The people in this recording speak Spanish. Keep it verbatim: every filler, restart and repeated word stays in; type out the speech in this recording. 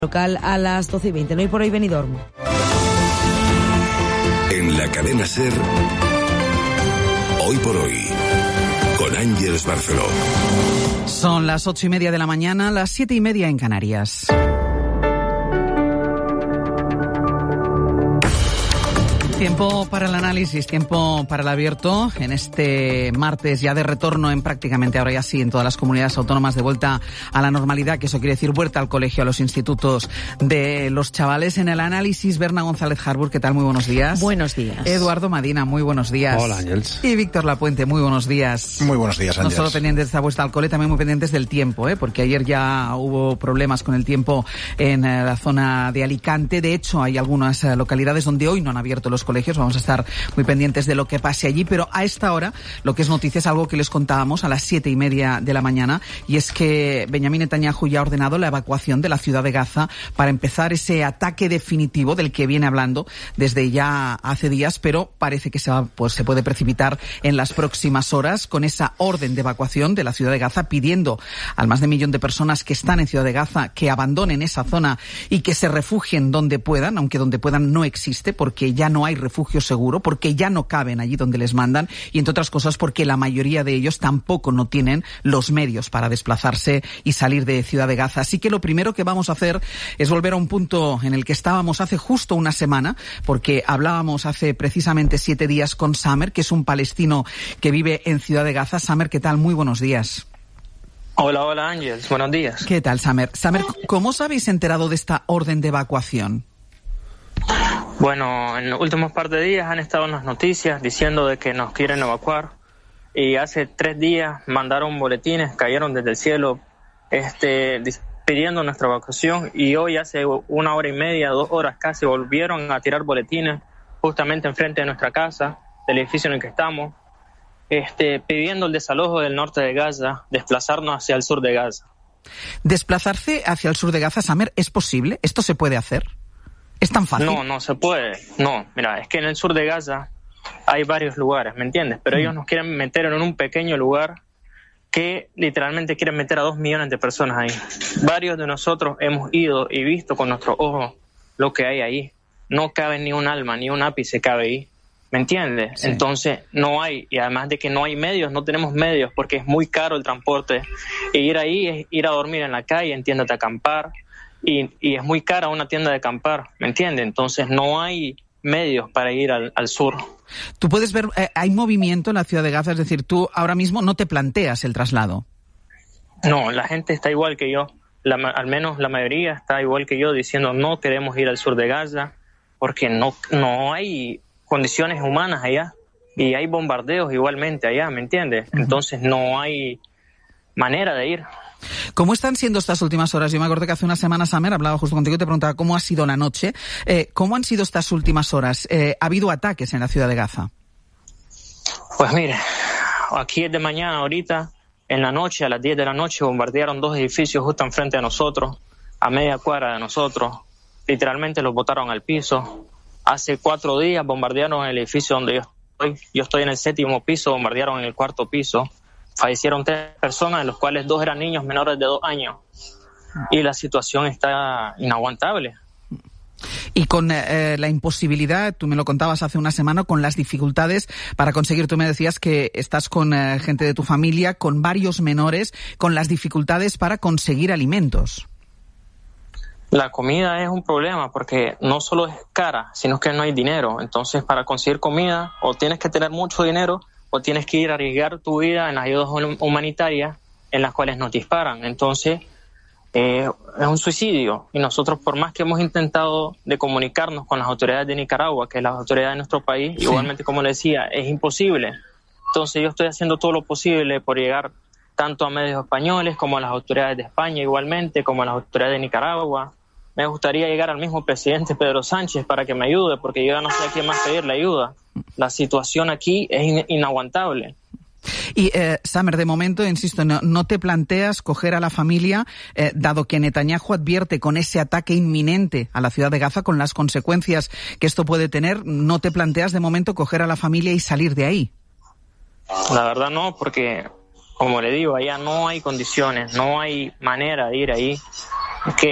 Local a las doce y veinte. No hay por hoy Benidorm. En la cadena SER, hoy por hoy, con Ángeles Barceló. Son las ocho y media de la mañana, las siete y media en Canarias. Tiempo para el análisis, tiempo para el abierto en este martes ya de retorno en prácticamente ahora ya sí en todas las comunidades autónomas de vuelta a la normalidad, que eso quiere decir vuelta al colegio, a los institutos de los chavales. En el análisis, Berna González Harbour, ¿qué tal? Muy buenos días. Buenos días. Eduardo Madina, muy buenos días. Hola, Ángels. Y Víctor Lapuente, muy buenos días. Muy buenos días, Ángels. No solo pendientes de esta vuelta al cole, también muy pendientes del tiempo, ¿eh? Porque ayer ya hubo problemas con el tiempo en eh, la zona de Alicante. De hecho, hay algunas eh, localidades donde hoy no han abierto los colegios. Vamos a estar muy pendientes de lo que pase allí, pero a esta hora lo que es noticia es algo que les contábamos a las siete y media de la mañana, y es que Benjamín Netanyahu ya ha ordenado la evacuación de la ciudad de Gaza para empezar ese ataque definitivo del que viene hablando desde ya hace días, pero parece que se va, pues se puede precipitar en las próximas horas con esa orden de evacuación de la ciudad de Gaza, pidiendo al más de un millón de personas que están en ciudad de Gaza que abandonen esa zona y que se refugien donde puedan, aunque donde puedan no existe, porque ya no hay refugio seguro, porque ya no caben allí donde les mandan, y entre otras cosas porque la mayoría de ellos tampoco no tienen los medios para desplazarse y salir de Ciudad de Gaza. Así que lo primero que vamos a hacer es volver a un punto en el que estábamos hace justo una semana, porque hablábamos hace precisamente siete días con Samer, que es un palestino que vive en Ciudad de Gaza. Samer, ¿qué tal? Muy buenos días. Hola, hola Ángels, buenos días. ¿Qué tal, Samer? Samer, ¿cómo os habéis enterado de esta orden de evacuación? Bueno, en los últimos par de días han estado en las noticias diciendo de que nos quieren evacuar, y hace tres días mandaron boletines, cayeron desde el cielo este, pidiendo nuestra evacuación, y hoy hace una hora y media, dos horas casi, volvieron a tirar boletines justamente enfrente de nuestra casa, del edificio en el que estamos, este, pidiendo el desalojo del norte de Gaza, desplazarnos hacia el sur de Gaza. ¿Desplazarse hacia el sur de Gaza, Samer, es posible? ¿Esto se puede hacer? ¿Es tan fácil? No, no se puede. No, mira, es que en el sur de Gaza hay varios lugares, ¿me entiendes? Pero mm. ellos nos quieren meter en un pequeño lugar que literalmente quieren meter a dos millones de personas ahí. Varios de nosotros hemos ido y visto con nuestros ojos lo que hay ahí. No cabe ni un alma, ni un ápice cabe ahí, ¿me entiendes? Sí. Entonces no hay, y además de que no hay medios, no tenemos medios porque es muy caro el transporte. E ir ahí es ir a dormir en la calle, entiéndete, a acampar. Y, y es muy cara una tienda de acampar, ¿me entiendes? Entonces no hay medios para ir al, al sur. Tú puedes ver, eh, hay movimiento en la ciudad de Gaza, es decir, tú ahora mismo no te planteas el traslado. No, la gente está igual que yo, la, al menos la mayoría está igual que yo, diciendo no queremos ir al sur de Gaza porque no, no hay condiciones humanas allá, y hay bombardeos igualmente allá, ¿me entiendes? Uh-huh. Entonces no hay manera de ir. ¿Cómo están siendo estas últimas horas? Yo me acuerdo que hace una semana, Samer, hablaba justo contigo y te preguntaba cómo ha sido la noche. Eh, ¿Cómo han sido estas últimas horas? Eh, ¿Ha habido ataques en la ciudad de Gaza? Pues mire, aquí es de mañana, ahorita, en la noche, a las diez de la noche, bombardearon dos edificios justo enfrente de nosotros, a media cuadra de nosotros. Literalmente los botaron al piso. Hace cuatro días bombardearon el edificio donde yo estoy. Yo estoy en el séptimo piso, bombardearon en el cuarto piso. Fallecieron tres personas, de los cuales dos eran niños menores de dos años. Y la situación está inaguantable. Y con eh, la imposibilidad, tú me lo contabas hace una semana, con las dificultades para conseguir, tú me decías que estás con eh, gente de tu familia, con varios menores, con las dificultades para conseguir alimentos. La comida es un problema porque no solo es cara, sino que no hay dinero. Entonces, para conseguir comida, o tienes que tener mucho dinero, o tienes que ir a arriesgar tu vida en las ayudas humanitarias en las cuales nos disparan. Entonces, eh, es un suicidio. Y nosotros, por más que hemos intentado de comunicarnos con las autoridades de Nicaragua, que es la autoridad de nuestro país, sí, igualmente, como le decía, es imposible. Entonces, yo estoy haciendo todo lo posible por llegar tanto a medios españoles como a las autoridades de España, igualmente, como a las autoridades de Nicaragua. Me gustaría llegar al mismo presidente Pedro Sánchez para que me ayude, porque yo ya no sé a quién más pedirle ayuda. La situación aquí es in- inaguantable. Y, eh, Samer, de momento, insisto, no, no te planteas coger a la familia, eh, dado que Netanyahu advierte con ese ataque inminente a la ciudad de Gaza, con las consecuencias que esto puede tener, ¿no te planteas de momento coger a la familia y salir de ahí? La verdad no, porque, como le digo, allá no hay condiciones, no hay manera de ir ahí. Que